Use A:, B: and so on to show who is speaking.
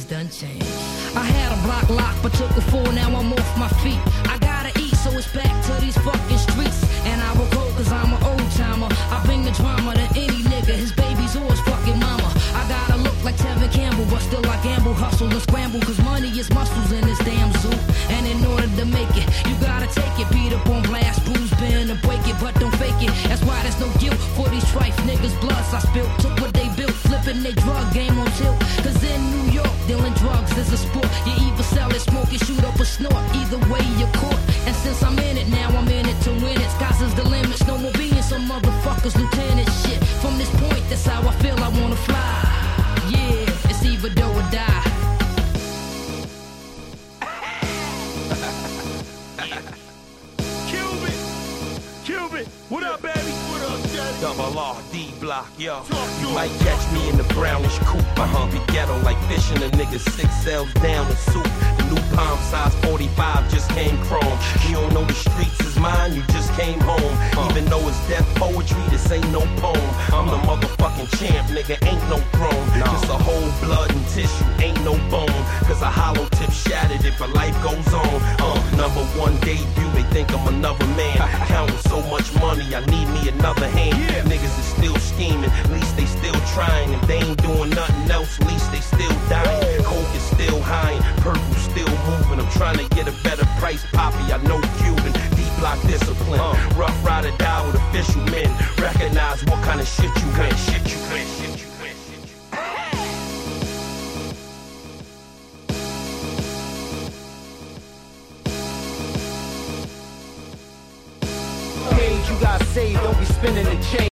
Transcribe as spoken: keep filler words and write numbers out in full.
A: done changed. I had a block locked, but took a fall, now I'm off my feet. I gotta eat, so it's back to these fucking streets. And I will go cause I'm an old timer. I bring the drama to any nigga, his baby's or his fucking mama. I gotta look like Tevin Campbell, but still I gamble, hustle and scramble, cause money is muscles in this damn zoo. And in order to make it, you gotta take it. Beat up on blast, bruise, bend and break it, but don't fake it. That's why there's no guilt for these trife niggas' bloods I spilled. Took what they built, flipping they drug game on tilt. Cause in New York, dealing drugs is a sport. You either sell it, smoke it, shoot up or snort. Either way you're caught. And since I'm in it now, I'm in it to win it. Skies is the limits, no more being some motherfuckers lieutenant shit. From this point, that's how I feel I wanna fly. Yeah, it's either do or die.
B: Cuban, Cuban, what up, baby? What up, Daddy?
C: Double R, D block, yo. You might catch me in the brownish coupe. My hungry ghetto like fishing a nigga six cells down the soup. The new palm size forty-five just came chrome. You don't know the streets is mine, you just came home. Even though it's death poetry, this ain't no poem. I'm the motherfucking champ, nigga, ain't no throne. Just a whole blood and tissue, ain't no bone. Cause a hollow tip shattered it, but life goes on. Uh, number one debut, they think I'm another man. Counting so much money, I need me another hand. Yeah. Niggas is still scheming, at least they still trying. If they ain't doing nothing else, at least they still dying. Coke is still high, purple still moving. I'm trying to get a better price, Poppy, I know Cuban. D-block discipline, uh, rough rider die with official men. Recognize what kind of shit you in. Shit you in, shit you in, shit you in.
D: You got saved, don't be spinning the chain.